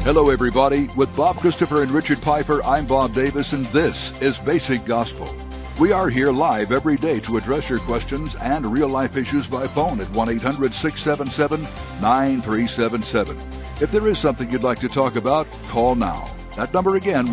Hello, everybody. With Bob Christopher and Richard Piper, I'm Bob Davis, and this is Basic Gospel. We are here live every day to address your questions and real-life issues by phone at 1-800-677-9377. If there is something you'd like to talk about, call now. That number again,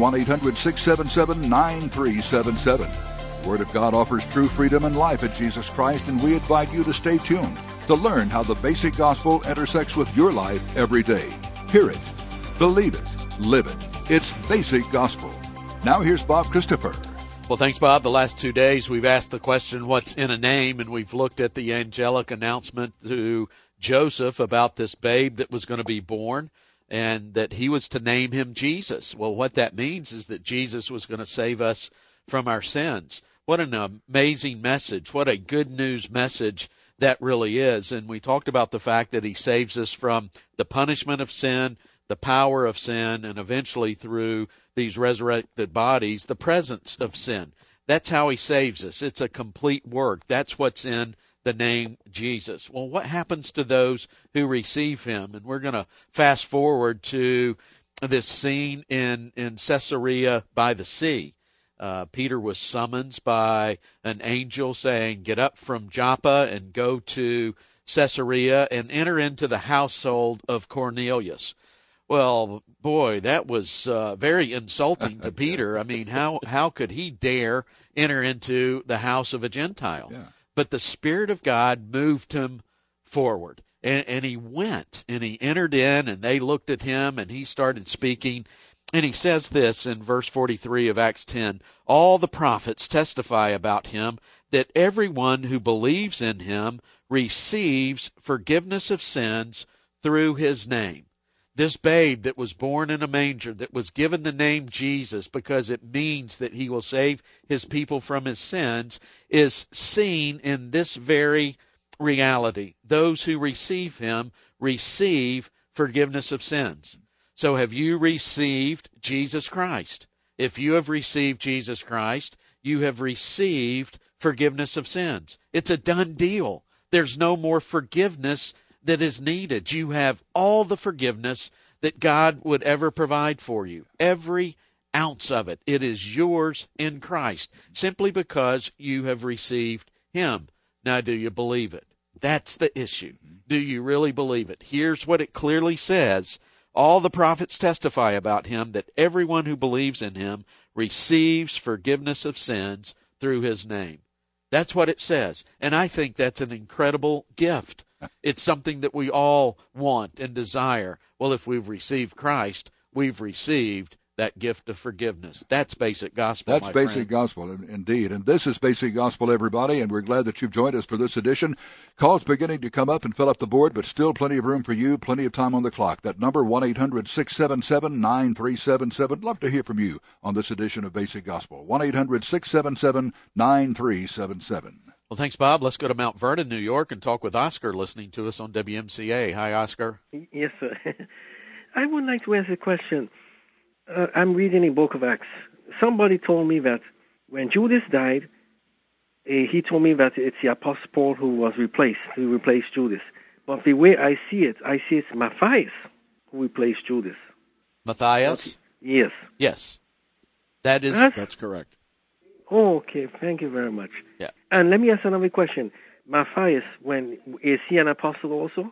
1-800-677-9377. The Word of God offers true freedom and life at Jesus Christ, and we invite you to stay tuned to learn how the Basic Gospel intersects with your life every day. Hear it. Believe it. Live it. It's Basic Gospel. Now here's Bob Christopher. Well, thanks, Bob. The last 2 days we've asked the question, what's in a name? And we've looked at the angelic announcement to Joseph about this babe that was going to be born and that he was to name him Jesus. Well, what that means is that Jesus was going to save us from our sins. What an amazing message. What a good news message that really is. And we talked about the fact that he saves us from the punishment of sin, the power of sin, and eventually through these resurrected bodies, the presence of sin. That's how he saves us. It's a complete work. That's what's in the name Jesus. Well, what happens to those who receive him? And we're going to fast forward to this scene in Caesarea by the sea. Peter was summoned by an angel saying, get up from Joppa and go to Caesarea and enter into the household of Cornelius. Well, boy, that was very insulting to Peter. I mean, how could he dare enter into the house of a Gentile? Yeah. But the Spirit of God moved him forward, and he went, and he entered in, and they looked at him, and he started speaking. And he says this in verse 43 of Acts 10, all the prophets testify about him that everyone who believes in him receives forgiveness of sins through his name. This babe that was born in a manger, that was given the name Jesus because it means that he will save his people from his sins, is seen in this very reality. Those who receive him receive forgiveness of sins. So have you received Jesus Christ? If you have received Jesus Christ, you have received forgiveness of sins. It's a done deal. There's no more forgiveness that is needed. You have all the forgiveness that God would ever provide for you. Every ounce of it. It is yours in Christ, simply because you have received him. Now, do you believe it? That's the issue. Do you really believe it? Here's what it clearly says. All the prophets testify about him that everyone who believes in him receives forgiveness of sins through his name. That's what it says. And I think that's an incredible gift. It's something that we all want and desire. Well, if we've received Christ, we've received that gift of forgiveness. That's basic gospel, That's basic gospel, indeed. And this is basic gospel, everybody, and we're glad that you've joined us for this edition. Calls beginning to come up and fill up the board, but still plenty of room for you, plenty of time on the clock. That number, 1-800-677-9377. Love to hear from you on this edition of Basic Gospel. 1-800-677-9377. Well, thanks, Bob. Let's go to Mount Vernon, New York, and talk with Oscar, listening to us on WMCA. Hi, Oscar. Yes, sir. I would like to ask a question. I'm reading the book of Acts. Somebody told me that when Judas died, he told me that it's the Apostle Paul who replaced Judas. But the way I see it's Matthias who replaced Judas. Matthias? Yes. Yes. That's correct. Oh, okay. Thank you very much. Yeah. And let me ask another question. Matthias, is he an apostle also?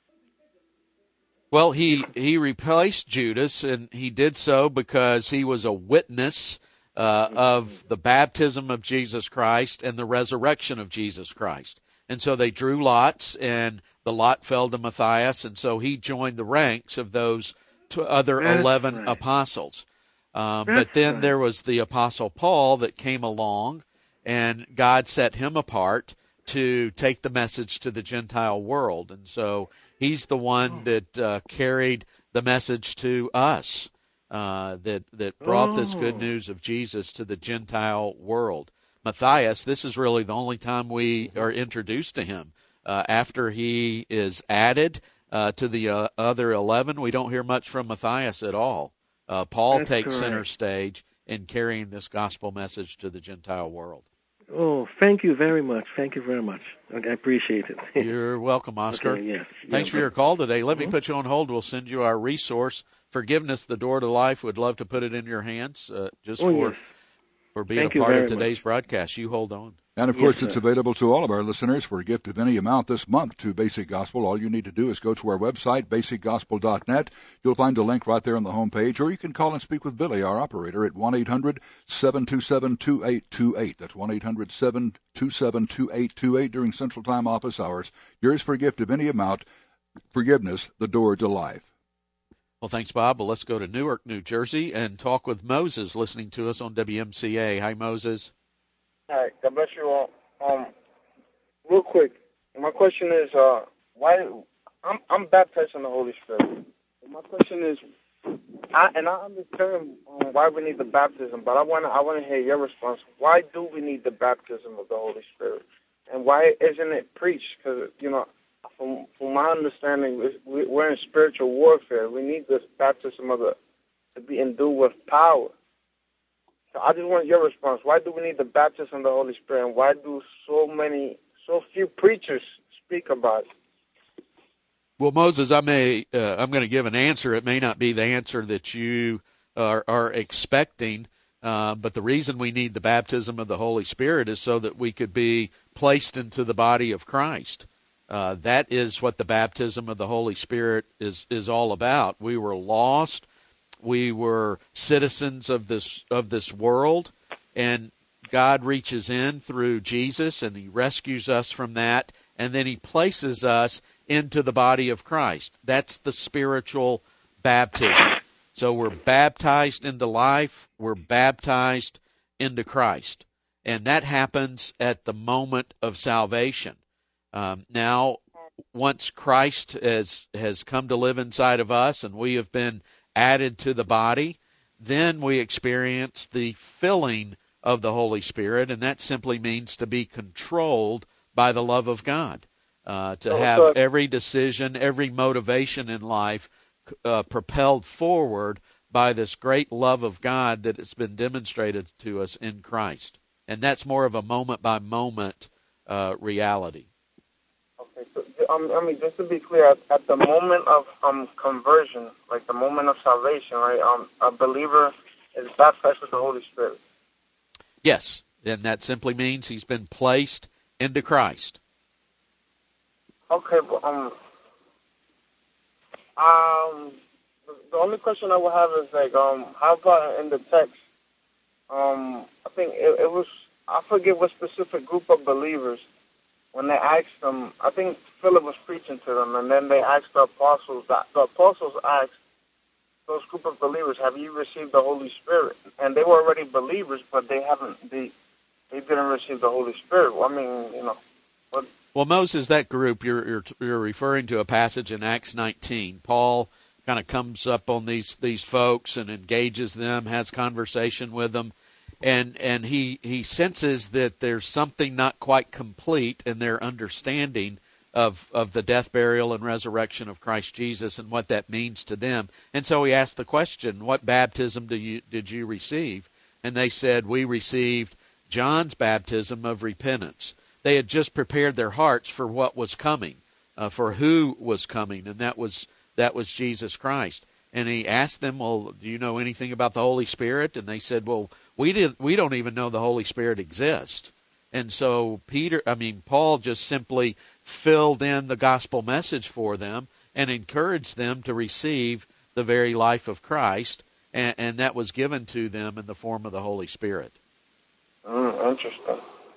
Well, he replaced Judas, and he did so because he was a witness of the baptism of Jesus Christ and the resurrection of Jesus Christ. And so they drew lots, and the lot fell to Matthias, and so he joined the ranks of those other 11 apostles. But then there was the Apostle Paul that came along, and God set him apart to take the message to the Gentile world. And so he's the one that carried the message to us, that brought this good news of Jesus to the Gentile world. Matthias, this is really the only time we are introduced to him. After he is added to the other 11, we don't hear much from Matthias at all. Paul takes center stage in carrying this gospel message to the Gentile world. Oh, thank you very much. Thank you very much. I appreciate it. You're welcome, Oscar. Okay, yes. Thanks for your call today. Let me put you on hold. We'll send you our resource, Forgiveness, the Door to Life. We'd love to put it in your hands for being a part of today's broadcast. You hold on. And, of course, it's available to all of our listeners for a gift of any amount this month to Basic Gospel. All you need to do is go to our website, basicgospel.net. You'll find a link right there on the home page, or you can call and speak with Billy, our operator, at 1-800-727-2828. That's 1-800-727-2828 during Central Time office hours. Yours for a gift of any amount. Forgiveness, the door to life. Well, thanks, Bob. Well, let's go to Newark, New Jersey, and talk with Moses, listening to us on WMCA. Hi, Moses. Hi, God bless you all. Real quick, my question is, why I'm baptized in the Holy Spirit. My question is, I understand why we need the baptism, but I want to hear your response. Why do we need the baptism of the Holy Spirit, and why isn't it preached? Because from my understanding, we're in spiritual warfare. We need this baptism to be endued with power. So I just want your response. Why do we need the baptism of the Holy Spirit, and why do so few preachers speak about it? Well, Moses, I'm going to give an answer. It may not be the answer that you are expecting, but the reason we need the baptism of the Holy Spirit is so that we could be placed into the body of Christ. That is what the baptism of the Holy Spirit is all about. We were lost. We were citizens of this world, and God reaches in through Jesus, and he rescues us from that, and then he places us into the body of Christ. That's the spiritual baptism. So we're baptized into life. We're baptized into Christ, and that happens at the moment of salvation. Now, once Christ has come to live inside of us, and we have been added to the body, then we experience the filling of the Holy Spirit, and that simply means to be controlled by the love of God, to have every decision, every motivation in life propelled forward by this great love of God that has been demonstrated to us in Christ. And that's more of a moment-by-moment reality. Okay, so, just to be clear, at the moment of conversion, like the moment of salvation, right, a believer is baptized with the Holy Spirit. Yes, and that simply means he's been placed into Christ. Okay, but the only question I would have is how about in the text? I think it was, I forget what specific group of believers. When they asked them, I think Philip was preaching to them, and then they asked the apostles. The apostles asked those group of believers, "Have you received the Holy Spirit?" And they were already believers, but they didn't receive the Holy Spirit. Well, I mean, Well, Moses, that group you're referring to a passage in Acts 19. Paul kind of comes up on these folks and engages them, has conversation with them. And he senses that there's something not quite complete in their understanding of the death, burial, and resurrection of Christ Jesus and what that means to them. And so he asked the question, what baptism did you receive? And they said, we received John's baptism of repentance. They had just prepared their hearts for what was coming, for who was coming, and that was Jesus Christ. And he asked them, well, do you know anything about the Holy Spirit? And they said, well, we don't even know the Holy Spirit exists. And so Paul just simply filled in the gospel message for them and encouraged them to receive the very life of Christ, and that was given to them in the form of the Holy Spirit. Interesting.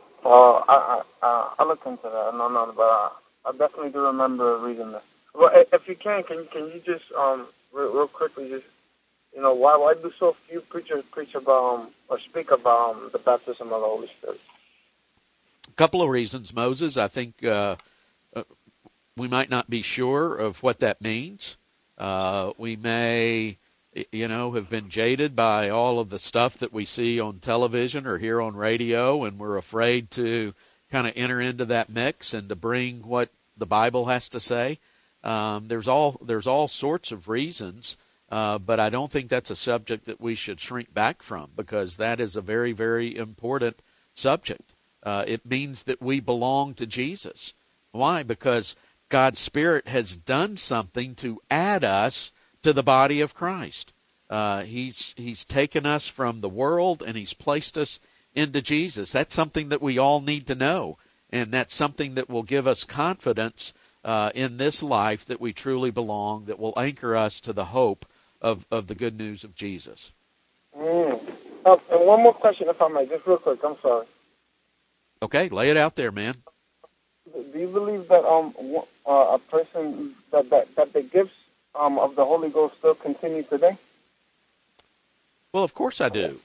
I'll look into that. No, but I definitely do remember reading that. Well, if you can you just real quickly just why do so few preachers preach about or speak about the baptism of the Holy Spirit? A couple of reasons, Moses. I think we might not be sure of what that means. We may, have been jaded by all of the stuff that we see on television or hear on radio, and we're afraid to kind of enter into that mix and to bring what the Bible has to say. There's all sorts of reasons, but I don't think that's a subject that we should shrink back from, because that is a very, very important subject. It means that we belong to Jesus. Why? Because God's Spirit has done something to add us to the body of Christ. He's taken us from the world and He's placed us into Jesus. That's something that we all need to know, and that's something that will give us confidence in this life that we truly belong, that will anchor us to the hope of the good news of Jesus. And one more question, if I might, just real quick. I'm sorry. Okay, lay it out there, man. Do you believe that a person that the gifts of the Holy Ghost still continue today? Well, of course I do.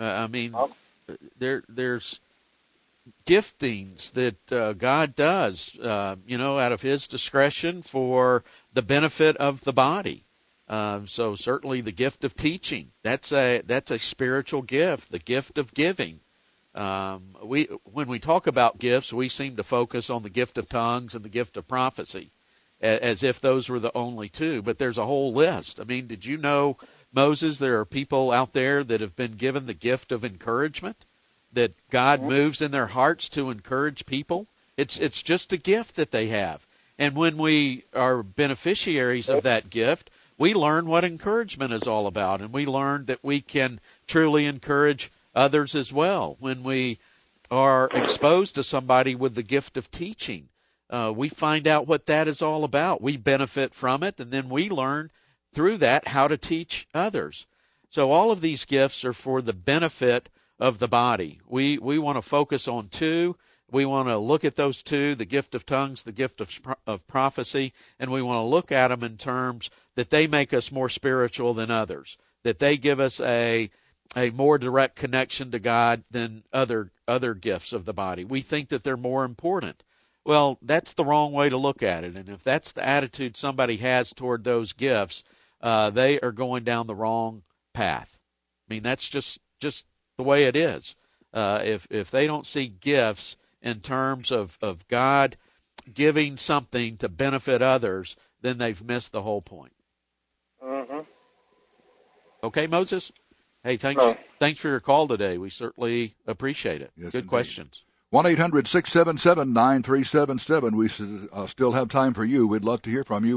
There's giftings that God does, out of His discretion for the benefit of the body. So certainly the gift of teaching, that's a spiritual gift, the gift of giving. When we talk about gifts, we seem to focus on the gift of tongues and the gift of prophecy, as if those were the only two. But there's a whole list. I mean, did you know, Moses, there are people out there that have been given the gift of encouragement, that God moves in their hearts to encourage people? It's just a gift that they have. And when we are beneficiaries of that gift, we learn what encouragement is all about, and we learn that we can truly encourage others as well. When we are exposed to somebody with the gift of teaching, we find out what that is all about. We benefit from it, and then we learn through that how to teach others. So all of these gifts are for the benefit of the body. We want to focus on two. We want to look at those two, the gift of tongues, the gift of prophecy, and we want to look at them in terms that they make us more spiritual than others, that they give us a more direct connection to God than other gifts of the body. We think that they're more important. Well, that's the wrong way to look at it, and if that's the attitude somebody has toward those gifts, they are going down the wrong path. I mean, that's just the way it is. If they don't see gifts in terms of God giving something to benefit others, then they've missed the whole point. Mm-hmm. Okay, Moses? Hey, thanks for your call today. We certainly appreciate it. Yes, Good indeed. Questions. 1-800-677-9377. We still have time for you. We'd love to hear from you.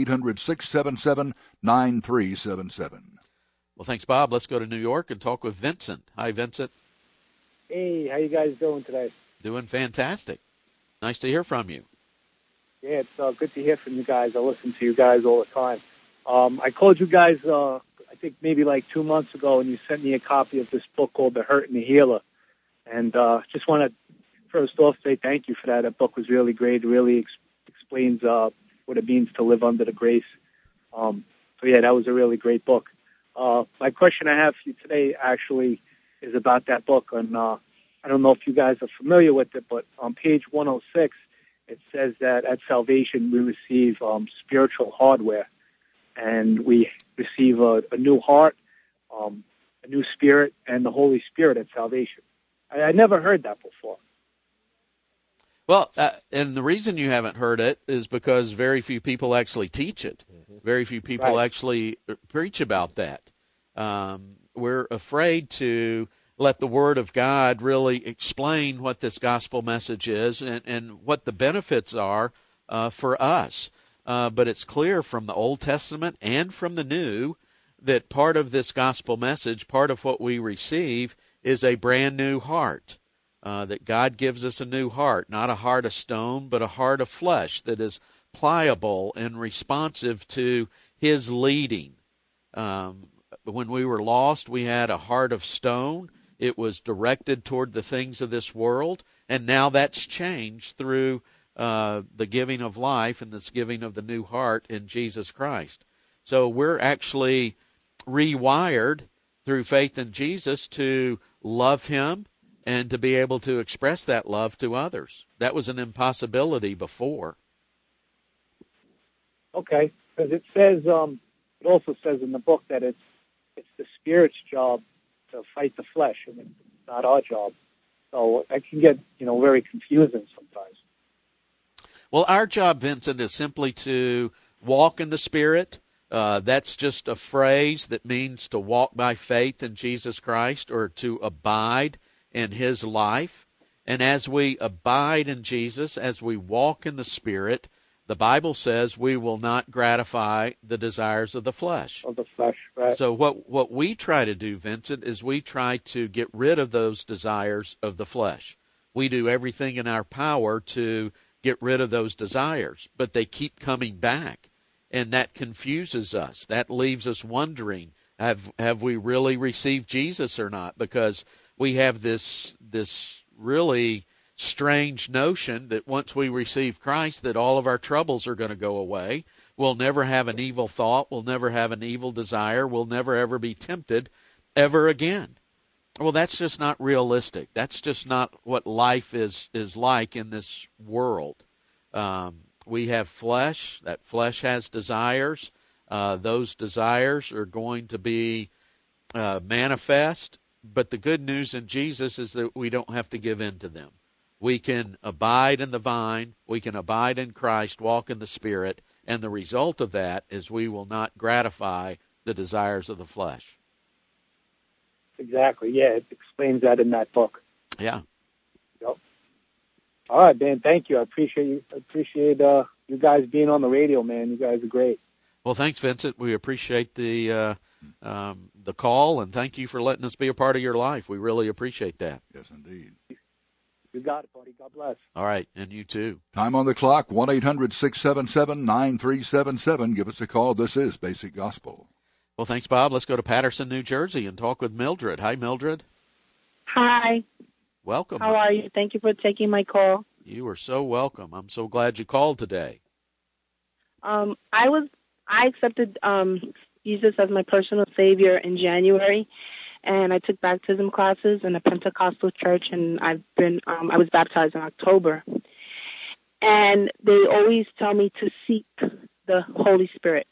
1-800-677-9377. Well, thanks, Bob. Let's go to New York and talk with Vincent. Hi, Vincent. Hey, how you guys doing today? Doing fantastic. Nice to hear from you. Yeah, it's good to hear from you guys. I listen to you guys all the time. I called you guys, I think maybe like 2 months ago, and you sent me a copy of this book called The Hurt and the Healer. And just want to first off say thank you for that. That book was really great. It really explains what it means to live under the grace. So, yeah, that was a really great book. My question I have for you today actually is about that book. And I don't know if you guys are familiar with it, but on page 106, it says that at salvation we receive spiritual hardware, and we receive a new heart, a new spirit, and the Holy Spirit at salvation. I never heard that before. Well, and the reason you haven't heard it is because very few people actually teach it. Very few people actually preach about that. We're afraid to let the Word of God really explain what this gospel message is and what the benefits are for us. But it's clear from the Old Testament and from the New that part of this gospel message, part of what we receive, is a brand new heart. That God gives us a new heart, not a heart of stone, but a heart of flesh that is pliable and responsive to His leading. When we were lost, we had a heart of stone. It was directed toward the things of this world, and now that's changed through the giving of life and this giving of the new heart in Jesus Christ. So we're actually rewired through faith in Jesus to love Him and to be able to express that love to others. That was an impossibility before. Okay, because it says, it also says in the book that it's the Spirit's job to fight the flesh, and it's not our job. So that can get, very confusing sometimes. Well, our job, Vincent, is simply to walk in the Spirit. That's just a phrase that means to walk by faith in Jesus Christ or to abide in His life. And as we abide in Jesus, as we walk in the Spirit, the Bible says we will not gratify the desires of the flesh. Of the flesh, right. So what we try to do, Vincent, is we try to get rid of those desires of the flesh. We do everything in our power to get rid of those desires, but they keep coming back, and that confuses us. That leaves us wondering, have we really received Jesus or not? Because we have this really strange notion that once we receive Christ, that all of our troubles are going to go away. We'll never have an evil thought. We'll never have an evil desire. We'll never, ever be tempted ever again. Well, that's just not realistic. That's just not what life is like in this world. We have flesh. That flesh has desires. Those desires are going to be manifest. But the good news in Jesus is that we don't have to give in to them. We can abide in the vine, we can abide in Christ, walk in the Spirit, and the result of that is we will not gratify the desires of the flesh. Exactly, yeah, it explains that in that book. Yeah. Yep. All right, man, thank you. I appreciate you. I appreciate you guys being on the radio, man. You guys are great. Well, thanks, Vincent. We appreciate the call, and thank you for letting us be a part of your life. We really appreciate that. Yes, indeed. You got it, buddy. God bless. All right, and you too. Time on the clock, 1-800-677-9377. Give us a call. This is Basic Gospel. Well, thanks, Bob. Let's go to Patterson, New Jersey, and talk with Mildred. Hi, Mildred. Hi. Welcome. How are you? Thank you for taking my call. You are so welcome. I'm so glad you called today. I accepted Jesus as my personal Savior in January, and I took baptism classes in a Pentecostal church, and I was baptized in October. And they always tell me to seek the Holy Spirit.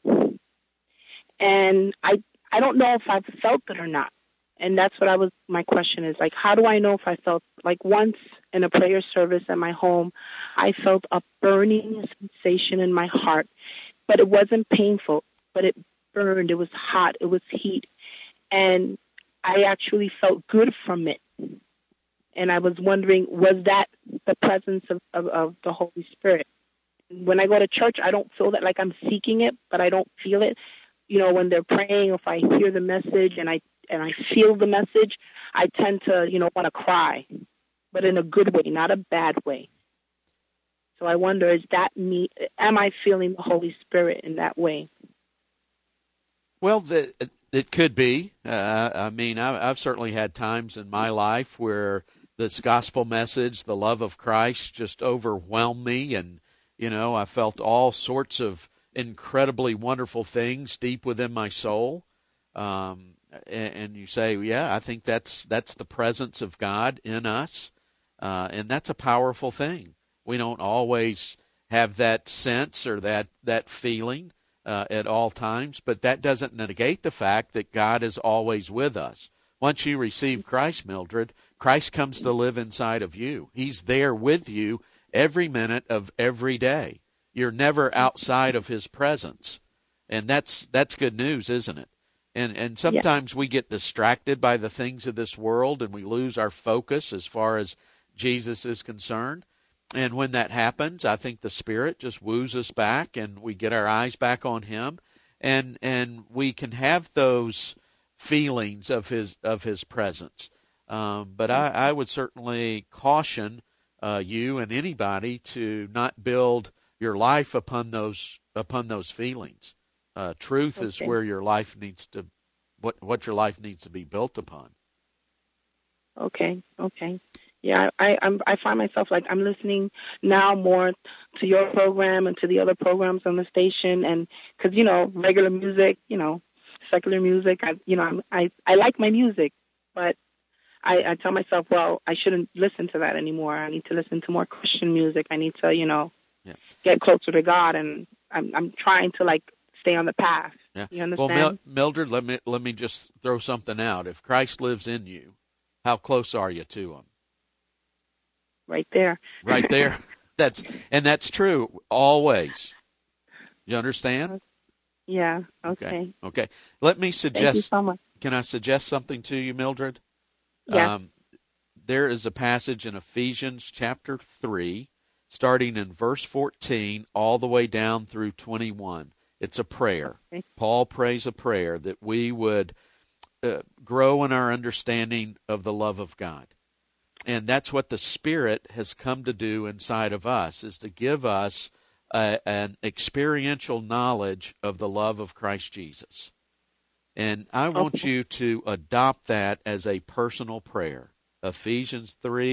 And I don't know if I've felt it or not. And that's what my question is, like, how do I know if I felt, like, once in a prayer service at my home, I felt a burning sensation in my heart, but it wasn't painful, but it burned, it was hot, it was heat, and I actually felt good from it. And I was wondering, was that the presence of the Holy Spirit? When I go to church, I don't feel that, like I'm seeking it, but I don't feel it. You know, when they're praying, if I hear the message and I feel the message, I tend to, want to cry, but in a good way, not a bad way. So I wonder, is that me? Am I feeling the Holy Spirit in that way? Well, it could be. I mean, I've certainly had times in my life where this gospel message, the love of Christ, just overwhelmed me, and I felt all sorts of incredibly wonderful things deep within my soul. And you say, yeah, I think that's the presence of God in us, and that's a powerful thing. We don't always have that sense or that feeling at all times, but that doesn't negate the fact that God is always with us. Once you receive Christ, Mildred, Christ comes to live inside of you. He's there with you every minute of every day. You're never outside of his presence, and that's good news, isn't it? And sometimes we get distracted by the things of this world, and we lose our focus as far as Jesus is concerned. And when that happens, I think the Spirit just woos us back, and we get our eyes back on him, and we can have those feelings of his presence. But I would certainly caution you and anybody to not build your life upon those feelings. Truth is where your life needs to, what your life needs to be built upon. Okay. Yeah, I find myself like I'm listening now more to your program and to the other programs on the station, and because regular music, secular music, I like my music, but I tell myself, well, I shouldn't listen to that anymore. I need to listen to more Christian music. I need to get closer to God, and I'm trying to stay on the path. Yeah. You understand? Well, Mildred, let me just throw something out. If Christ lives in you, how close are you to him? Right there. Right there. That's true always. You understand? Yeah. Okay. Let me suggest. Thank you so much. Can I suggest something to you, Mildred? Yeah. there is a passage in Ephesians chapter 3, starting in verse 14, all the way down through 21. It's a prayer. Okay. Paul prays a prayer that we would grow in our understanding of the love of God. And that's what the Spirit has come to do inside of us, is to give us an experiential knowledge of the love of Christ Jesus. And I want you to adopt that as a personal prayer. Ephesians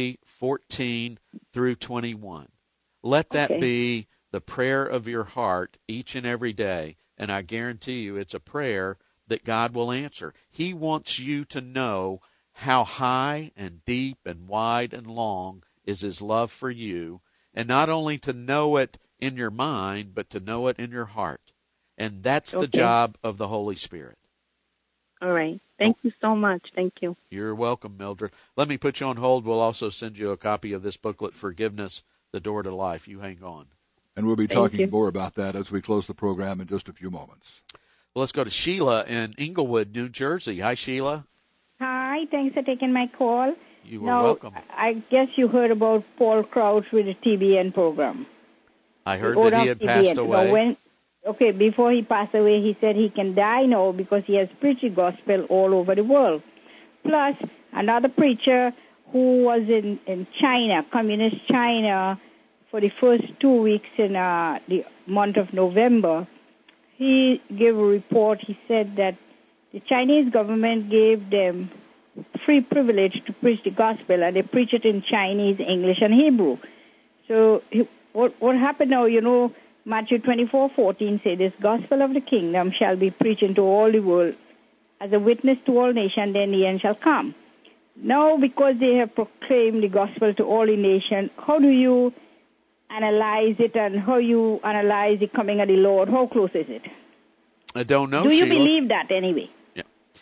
3:14 through 21. Let that be the prayer of your heart each and every day, and I guarantee you it's a prayer that God will answer. He wants you to know how high and deep and wide and long is His love for you, and not only to know it in your mind, but to know it in your heart. And that's the job of the Holy Spirit. All right. Thank you so much. Thank you. You're welcome, Mildred. Let me put you on hold. We'll also send you a copy of this booklet, Forgiveness, The Door to Life. You hang on. And we'll be talking more about that as we close the program in just a few moments. Well, let's go to Sheila in Englewood, New Jersey. Hi, Sheila. Hi, thanks for taking my call. You were welcome. I guess you heard about Paul Crouch with the TBN program. I heard that he had passed away. Before he passed away, he said he can die now because he has preached the gospel all over the world. Plus, another preacher who was in China, communist China, for the first 2 weeks in the month of November, he gave a report. He said that the Chinese government gave them free privilege to preach the gospel, and they preach it in Chinese, English, and Hebrew. So what happened now, Matthew 24:14 says, this gospel of the kingdom shall be preached into all the world as a witness to all nations, then the end shall come. Now, because they have proclaimed the gospel to all the nations, how do you analyze it, and how you analyze the coming of the Lord? How close is it? I don't know, Do you Sheila. believe that anyway? Yeah.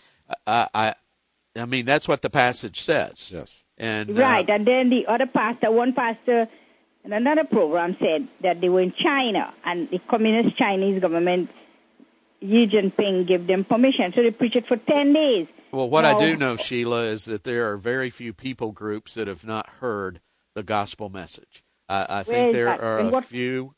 I mean, that's what the passage says. Yes. And right, and then the other pastor, one pastor in another program said that they were in China, and the communist Chinese government, Xi Jinping, gave them permission. So they preached it for 10 days. Well, what I do know, Sheila, is that there are very few people groups that have not heard the gospel message. I think there are a few.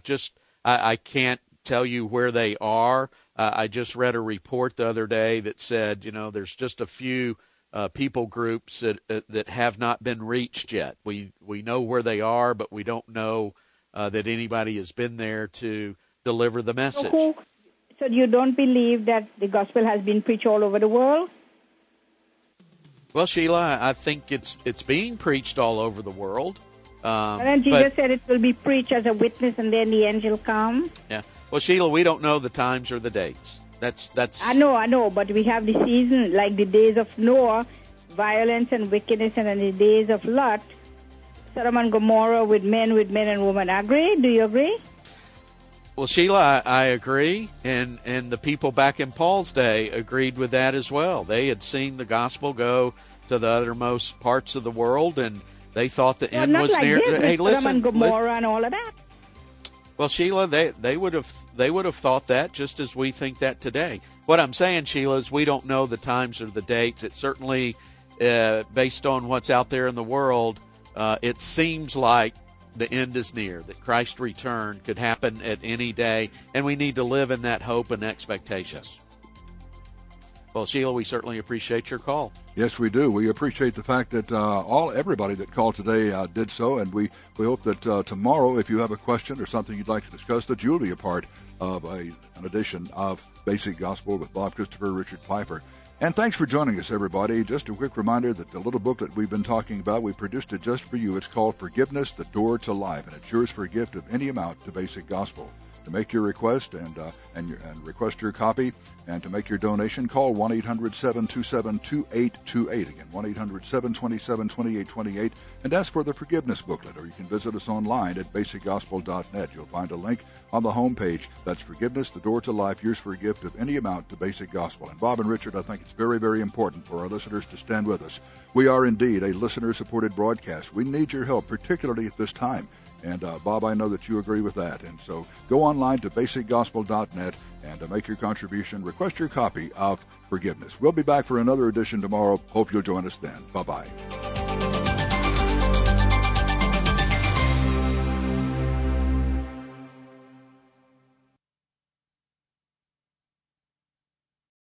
I can't tell you where they are. I just read a report the other day that said, there's just a few people groups that have not been reached yet. We know where they are, but we don't know that anybody has been there to deliver the message. So you don't believe that the gospel has been preached all over the world? Well, Sheila, I think it's being preached all over the world. And then Jesus said it will be preached as a witness, and then the angel come. Yeah. Well, Sheila, we don't know the times or the dates. That's. I know, but we have the season, like the days of Noah, violence and wickedness, and in the days of Lot, Sodom and Gomorrah with men and women. Agree? Do you agree? Well, Sheila, I agree, and the people back in Paul's day agreed with that as well. They had seen the gospel go to the uttermost parts of the world, and they thought the end was near. Hey, listen, Sodom and Gomorrah and all of that. Well, Sheila, they would have thought that just as we think that today. What I'm saying, Sheila, is we don't know the times or the dates. It certainly, based on what's out there in the world, it seems like the end is near, that Christ's return could happen at any day, and we need to live in that hope and expectation. Well, Sheila, we certainly appreciate your call. Yes, we do. We appreciate the fact that everybody that called today did so, and we hope that tomorrow, if you have a question or something you'd like to discuss, that you'll be a part of an edition of Basic Gospel with Bob Christopher, Richard Piper. And thanks for joining us, everybody. Just a quick reminder that the little booklet we've been talking about, we produced it just for you. It's called Forgiveness, The Door to Life, and it's yours for a gift of any amount to Basic Gospel. To make your request and request your copy and to make your donation, call 1-800-727-2828. Again, 1-800-727-2828, and ask for the Forgiveness booklet, or you can visit us online at basicgospel.net. You'll find a link on the home page. That's Forgiveness, The Door to Life, yours for a gift of any amount to Basic Gospel. And Bob and Richard, I think it's very, very important for our listeners to stand with us. We are indeed a listener-supported broadcast. We need your help, particularly at this time. And, Bob, I know that you agree with that. And so go online to basicgospel.net and make your contribution. Request your copy of Forgiveness. We'll be back for another edition tomorrow. Hope you'll join us then. Bye-bye.